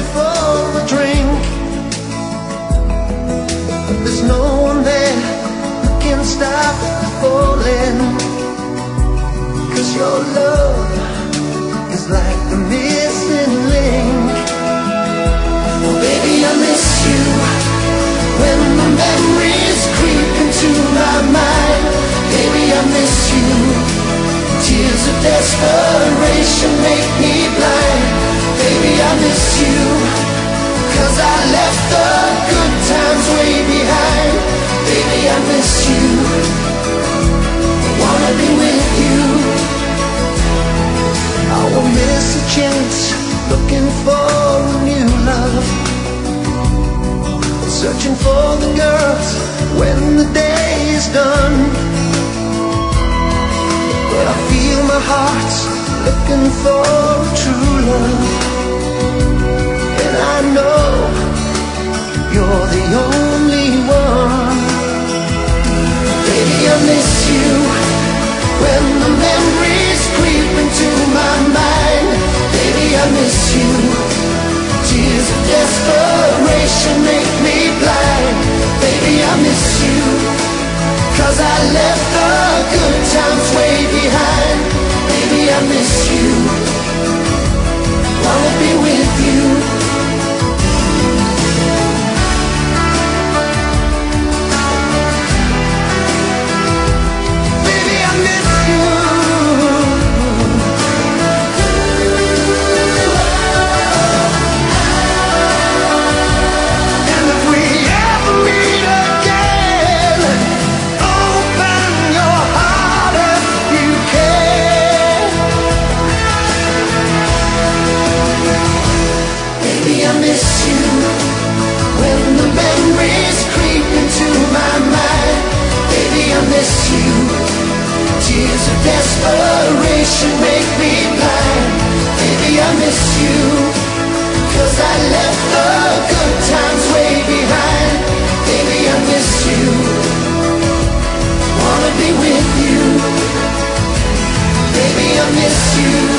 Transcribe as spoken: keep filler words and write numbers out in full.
for a drink. There's no one there who can stop falling, 'cause your love is like the missing link. Oh baby, I miss you when the memories creep into my mind. Baby, I miss you. Tears of desperation make me blind. Baby, I miss you, 'cause I left the good times way behind. Baby, I miss you. I wanna be with you. I won't miss a chance, looking for a new love, searching for the girls when the day is done. But I feel my heart's looking for true love, and I know you're the only one. Baby, I miss you when the memories creep into my mind. Baby, I miss you. Tears of desperation make me blind. Baby, I miss you, 'cause I left the good times way behind. Baby, I miss you. Wanna be with you. Baby, I miss you. And if we ever meet again, open your heart if you can. Baby, I miss you when the memories creep into my mind. Baby, I miss you. Tears of desperation make me blind. Baby, I miss you, 'cause I left the good times way behind. Baby, I miss you. Wanna be with you. Baby, I miss you.